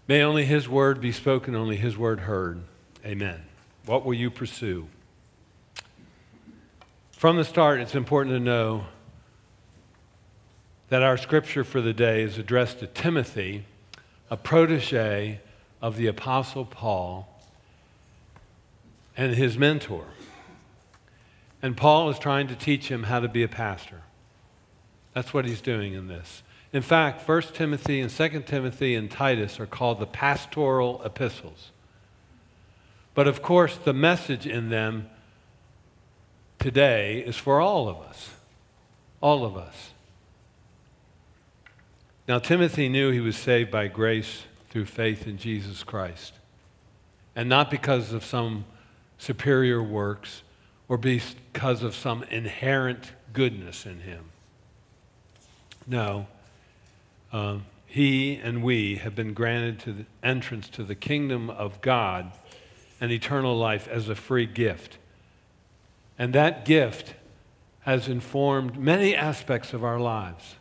May only his word be spoken, only his word heard. Amen. What will you pursue? From the start, it's important to know that our scripture for the day is addressed to Timothy, a protege of the Apostle Paul and his mentor. And Paul is trying to teach him how to be a pastor. That's what he's doing in this. In fact, 1 Timothy and 2 Timothy and Titus are called the pastoral epistles. But of course, the message in them today is for all of us. All of us. Now, Timothy knew he was saved by grace through faith in Jesus Christ, and not because of some superior works or because of some inherent goodness in him. No, he and we have been granted to the entrance to the kingdom of God and eternal life as a free gift. And that gift has informed many aspects of our lives.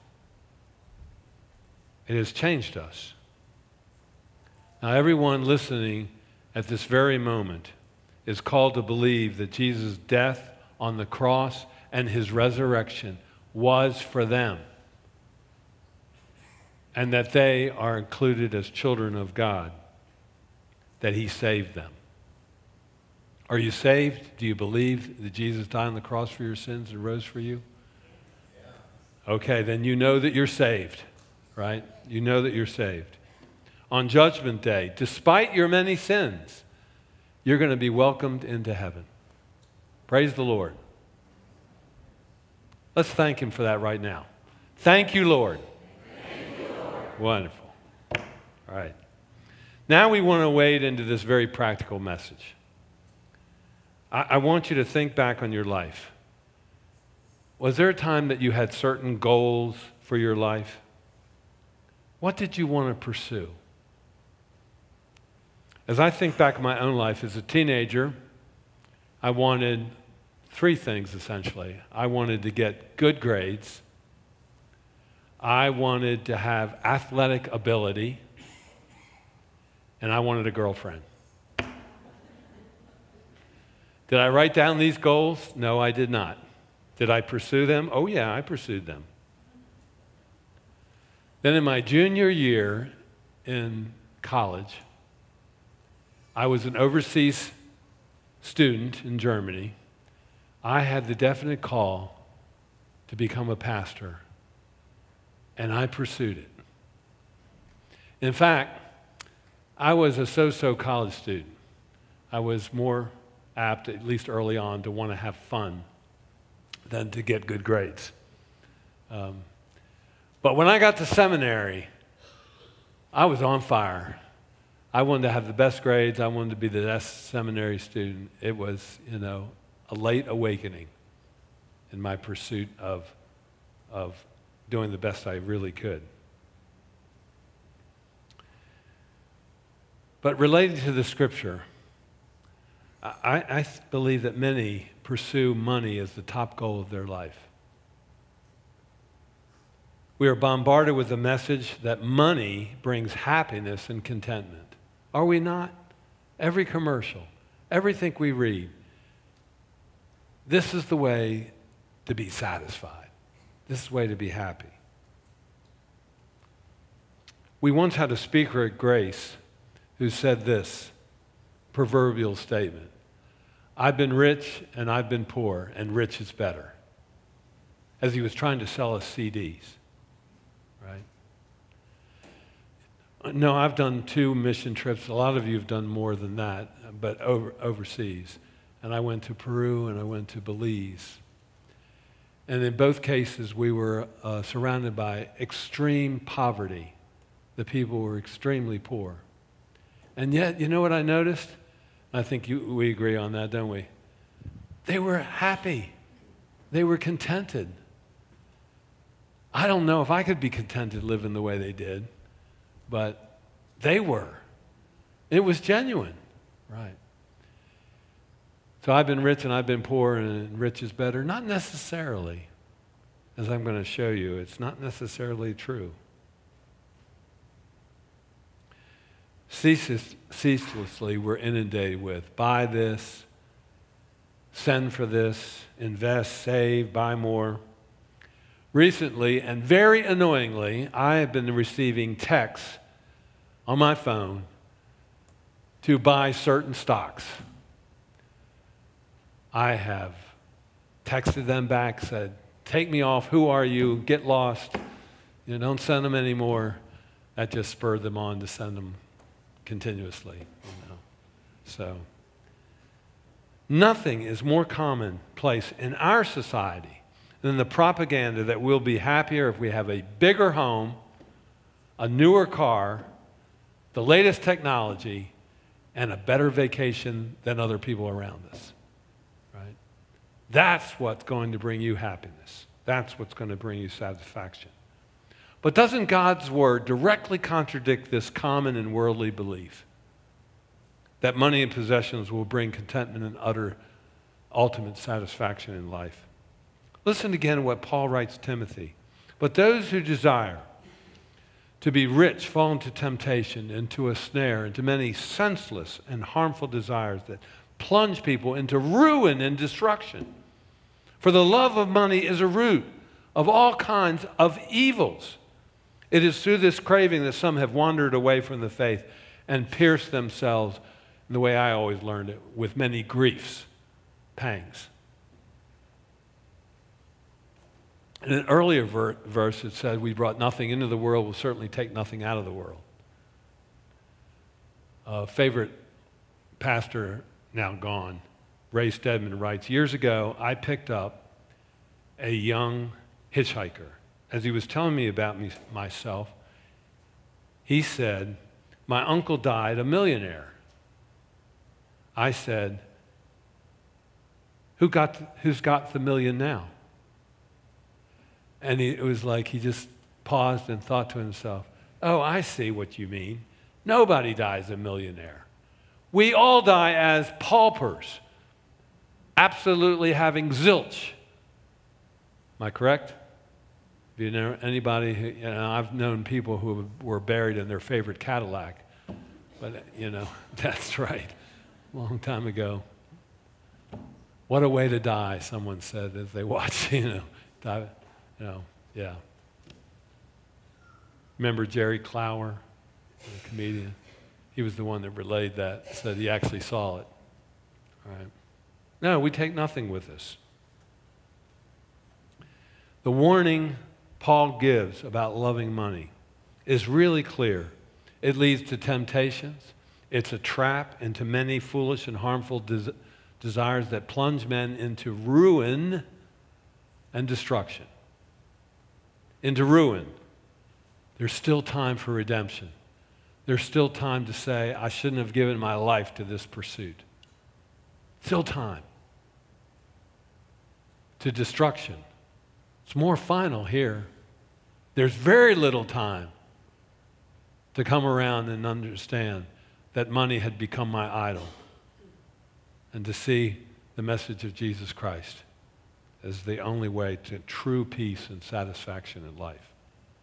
It has changed us. Now, everyone listening at this very moment is called to believe that Jesus' death on the cross and his resurrection was for them, and that they are included as children of God, that he saved them. Are you saved? Do you believe that Jesus died on the cross for your sins and rose for you? Okay, then you know that you're saved, right? You know that you're saved. On Judgment Day, despite your many sins, you're going to be welcomed into heaven. Praise the Lord. Let's thank him for that right now. Thank you, Lord. Thank you, Lord. Wonderful. All right. Now we want to wade into this very practical message. I want you to think back on your life. Was there a time that you had certain goals for your life? What did you want to pursue? As I think back on my own life as a teenager, I wanted three things essentially. I wanted to get good grades. I wanted to have athletic ability. And I wanted a girlfriend. Did I write down these goals? No, I did not. Did I pursue them? Oh yeah, I pursued them. Then in my junior year in college, I was an overseas student in Germany. I had the definite call to become a pastor, and I pursued it. In fact, I was a so-so college student. I was more apt, at least early on, to want to have fun than to get good grades. But when I got to seminary, I was on fire. I wanted to have the best grades. I wanted to be the best seminary student. It was, a late awakening in my pursuit of doing the best I really could. But related to the scripture, I believe that many pursue money as the top goal of their life. We are bombarded with the message that money brings happiness and contentment. Are we not? Every commercial, everything we read, this is the way to be satisfied. This is the way to be happy. We once had a speaker at Grace who said this proverbial statement: I've been rich and I've been poor, and rich is better. As he was trying to sell us CDs, right? No, I've done 2 mission trips. A lot of you have done more than that, but overseas. And I went to Peru and I went to Belize. And in both cases, we were surrounded by extreme poverty. The people were extremely poor. And yet, you know what I noticed? I think we agree on that, don't we? They were happy. They were contented. I don't know if I could be contented living the way they did, but they were. It was genuine, right? So I've been rich and I've been poor, and rich is better? Not necessarily. As I'm going to show you, it's not necessarily true. ceaselessly we're inundated with. Buy this, send for this, invest, save, buy more. Recently, and very annoyingly, I have been receiving texts on my phone to buy certain stocks. I have texted them back, said, take me off, who are you, get lost, don't send them anymore. That just spurred them on to send them continuously. So, nothing is more commonplace in our society than the propaganda that we'll be happier if we have a bigger home, a newer car, the latest technology, and a better vacation than other people around us. Right? That's what's going to bring you happiness. That's what's going to bring you satisfaction. But doesn't God's word directly contradict this common and worldly belief that money and possessions will bring contentment and ultimate satisfaction in life? Listen again to what Paul writes to Timothy. But those who desire to be rich fall into temptation, into a snare, into many senseless and harmful desires that plunge people into ruin and destruction. For the love of money is a root of all kinds of evils. It is through this craving that some have wandered away from the faith and pierced themselves, in the way I always learned it, with many griefs, pangs. In an earlier verse, it said, we brought nothing into the world, we'll certainly take nothing out of the world. A favorite pastor, now gone, Ray Stedman, writes, years ago, I picked up a young hitchhiker. As he was telling me about myself, he said, my uncle died a millionaire. I said, who's got the million now? And it was like he just paused and thought to himself, oh, I see what you mean. Nobody dies a millionaire. We all die as paupers, absolutely having zilch. Am I correct? Do you know anybody who, I've known people who were buried in their favorite Cadillac. But, that's right. A long time ago. What a way to die, someone said as they watched, die. Yeah. Remember Jerry Clower, the comedian? He was the one that relayed that, said he actually saw it. All right. No, we take nothing with us. The warning Paul gives about loving money is really clear. It leads to temptations. It's a trap into many foolish and harmful desires that plunge men into ruin and destruction. Into ruin. There's still time for redemption. There's still time to say, I shouldn't have given my life to this pursuit. Still time. To destruction. It's more final here. There's very little time to come around and understand that money had become my idol and to see the message of Jesus Christ as the only way to true peace and satisfaction in life.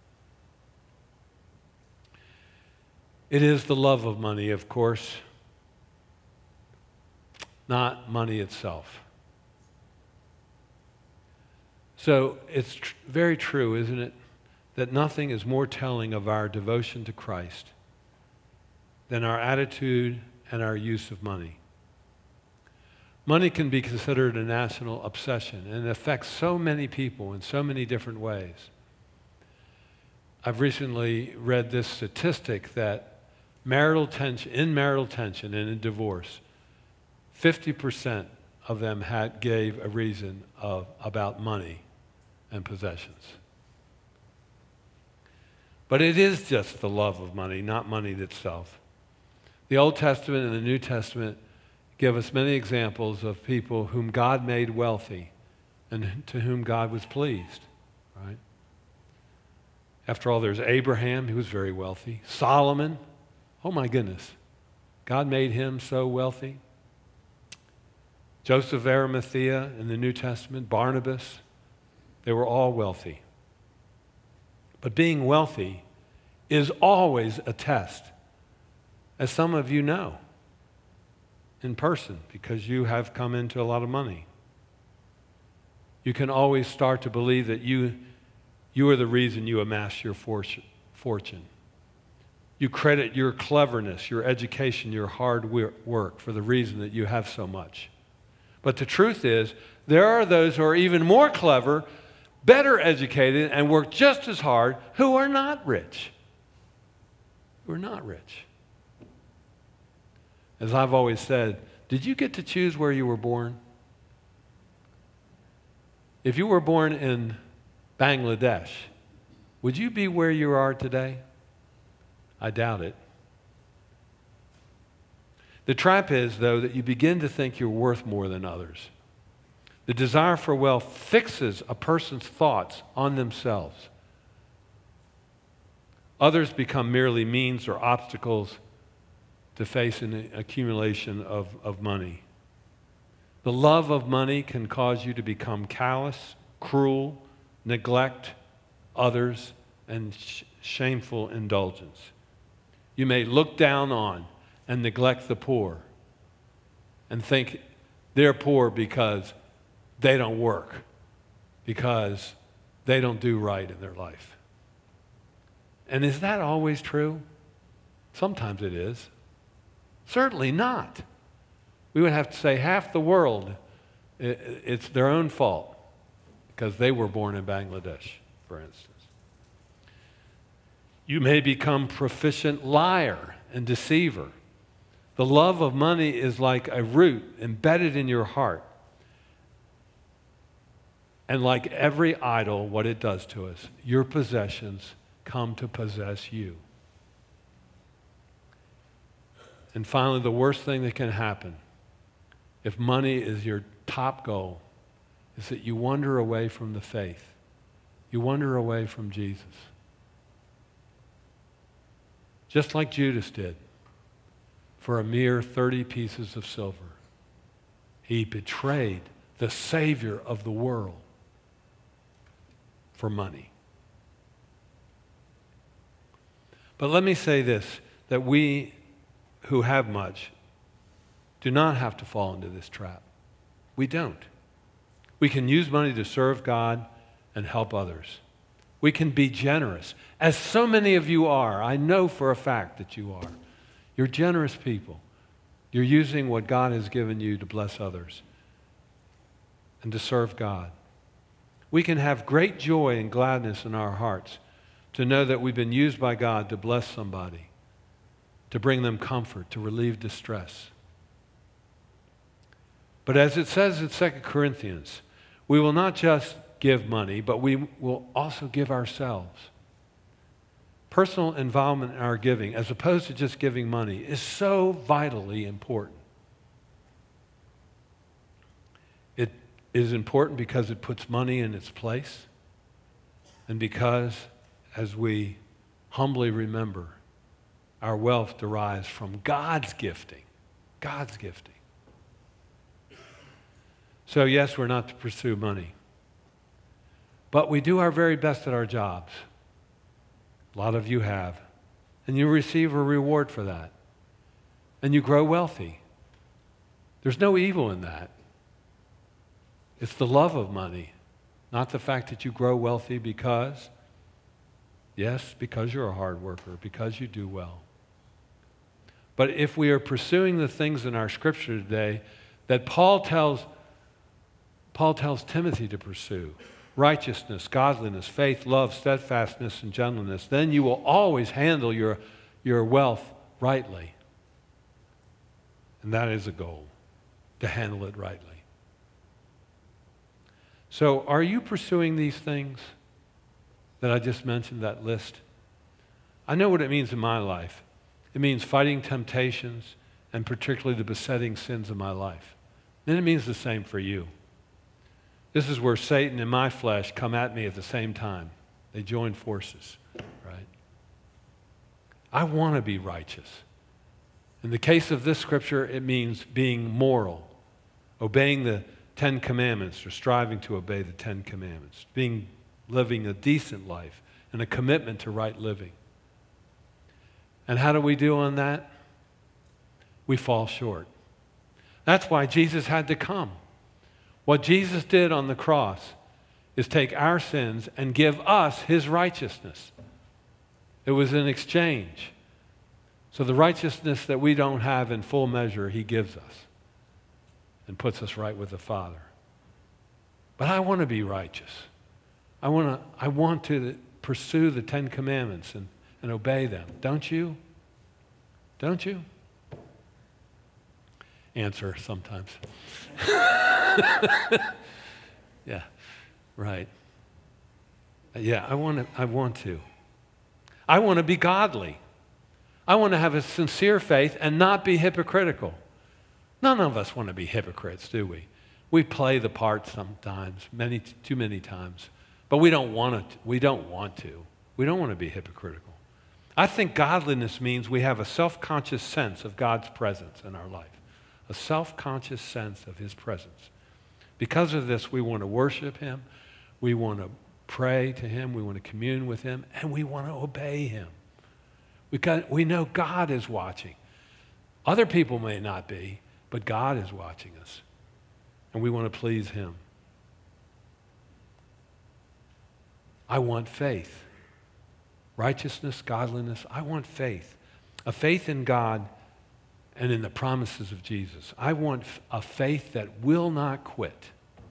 It is the love of money, of course, not money itself. So it's very true, isn't it, that nothing is more telling of our devotion to Christ than our attitude and our use of money. Money can be considered a national obsession, and it affects so many people in so many different ways. I've recently read this statistic that in marital tension and in divorce, 50% of them gave a reason about money and possessions. But it is just the love of money, not money itself. The Old Testament and the New Testament give us many examples of people whom God made wealthy and to whom God was pleased, right? After all, there's Abraham, he was very wealthy. Solomon, oh my goodness, God made him so wealthy. Joseph of Arimathea in the New Testament, Barnabas, they were all wealthy. But being wealthy is always a test as some of you know in person because you have come into a lot of money. You can always start to believe that you are the reason you amass your fortune. You credit your cleverness, your education, your hard work for the reason that you have so much. But the truth is, there are those who are even more clever, better educated, and work just as hard who are not rich. Who are not rich. As I've always said, did you get to choose where you were born? If you were born in Bangladesh, would you be where you are today? I doubt it. The trap is, though, that you begin to think you're worth more than others. The desire for wealth fixes a person's thoughts on themselves. Others become merely means or obstacles to face an accumulation of money. The love of money can cause you to become callous, cruel, neglect others, and shameful indulgence. You may look down on and neglect the poor and think they're poor because they don't work, because they don't do right in their life. And is that always true? Sometimes it is. Certainly not. We would have to say half the world, it's their own fault because they were born in Bangladesh, for instance. You may become proficient liar and deceiver. The love of money is like a root embedded in your heart. And like every idol, what it does to us, your possessions come to possess you. And finally, the worst thing that can happen if money is your top goal is that you wander away from the faith. You wander away from Jesus. Just like Judas did for a mere 30 pieces of silver. He betrayed the Savior of the world for money. But let me say this, that we who have much do not have to fall into this trap. We don't. We can use money to serve God and help others. We can be generous, as so many of you are. I know for a fact that you are. You're generous people. You're using what God has given you to bless others and to serve God. We can have great joy and gladness in our hearts to know that we've been used by God to bless somebody, to bring them comfort, to relieve distress. But as it says in 2 Corinthians, we will not just give money, but we will also give ourselves. Personal involvement in our giving, as opposed to just giving money, is so vitally important. It is important because it puts money in its place, and because, as we humbly remember, our wealth derives from God's gifting. God's gifting. So yes, we're not to pursue money. But we do our very best at our jobs. A lot of you have. And you receive a reward for that. And you grow wealthy. There's no evil in that. It's the love of money, not the fact that you grow wealthy because, yes, because you're a hard worker, because you do well. But if we are pursuing the things in our scripture today that Paul tells Timothy to pursue, righteousness, godliness, faith, love, steadfastness, and gentleness, then you will always handle your wealth rightly. And that is a goal, to handle it rightly. So are you pursuing these things that I just mentioned, that list? I know what it means in my life. It means fighting temptations, and particularly the besetting sins of my life. And it means the same for you. This is where Satan and my flesh come at me at the same time. They join forces, right? I want to be righteous. In the case of this scripture, it means being moral, obeying the 10 Commandments or striving to obey the 10 Commandments, living a decent life and a commitment to right living. And how do we do on that? we fall short. That's why Jesus had to come. What Jesus did on the cross is take our sins and give us his righteousness. It was an exchange. So the righteousness that we don't have in full measure, he gives us and puts us right with the Father. But I want to be righteous. I want to pursue the Ten Commandments and obey them. Don't you? Don't you? Answer sometimes. Yeah, right. Yeah, I want to. I want to be godly. I want to have a sincere faith and not be hypocritical. None of us want to be hypocrites, do we? We play the part sometimes, too many times, but we don't want to. We don't want to be hypocritical. I think godliness means we have a self-conscious sense of God's presence in our life, a self-conscious sense of his presence. Because of this, we want to worship him, we want to pray to him, we want to commune with him, and we want to obey him. We know God is watching. Other people may not be, but God is watching us, and we want to please him. I want faith. Righteousness, godliness, I want faith. A faith in God and in the promises of Jesus. I want a faith that will not quit.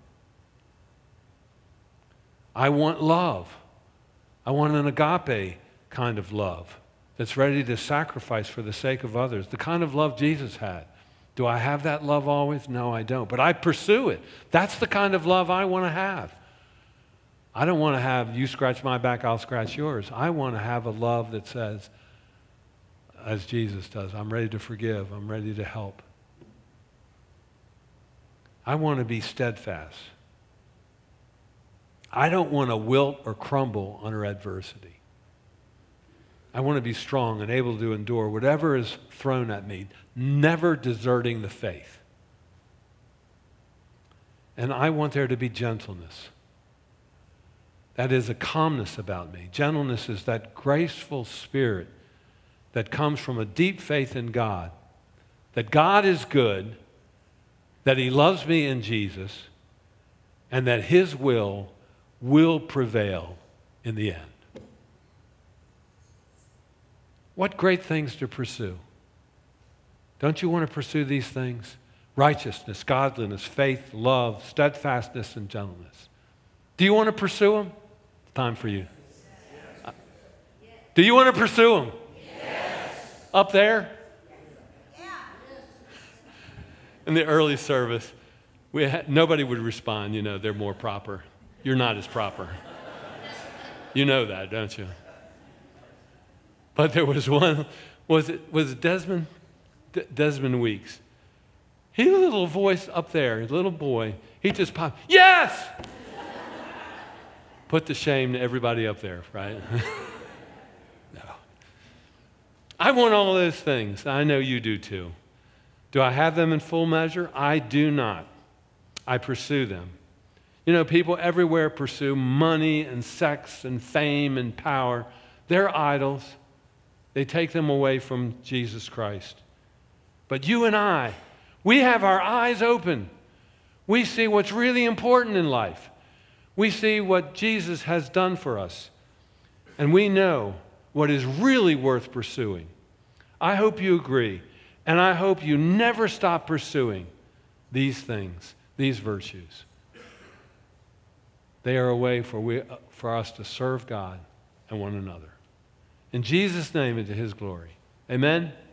I want love. I want an agape kind of love that's ready to sacrifice for the sake of others. The kind of love Jesus had. Do I have that love always? No, I don't. But I pursue it. That's the kind of love I want to have. I don't want to have you scratch my back, I'll scratch yours. I want to have a love that says, as Jesus does, I'm ready to forgive, I'm ready to help. I want to be steadfast. I don't want to wilt or crumble under adversity. I want to be strong and able to endure whatever is thrown at me, never deserting the faith. And I want there to be gentleness. That is a calmness about me. Gentleness is that graceful spirit that comes from a deep faith in God, that God is good, that he loves me in Jesus, and that his will prevail in the end. What great things to pursue. Don't you want to pursue these things? Righteousness, godliness, faith, love, steadfastness, and gentleness. Do you want to pursue them? It's time for you. Do you want to pursue them? Yes. Up there? Yeah. In the early service, nobody would respond. You know, they're more proper. You're not as proper. You know that, don't you? But there was one, was it Desmond? Desmond Weeks. He had a little voice up there, a little boy. He just popped, yes! Put to shame to everybody up there, right? No. I want all those things. I know you do too. Do I have them in full measure? I do not. I pursue them. You know, people everywhere pursue money and sex and fame and power. They're idols. They take them away from Jesus Christ. But you and I, we have our eyes open. We see what's really important in life. We see what Jesus has done for us. And we know what is really worth pursuing. I hope you agree. And I hope you never stop pursuing these things, these virtues. They are a way for us to serve God and one another. In Jesus' name and to his glory. Amen.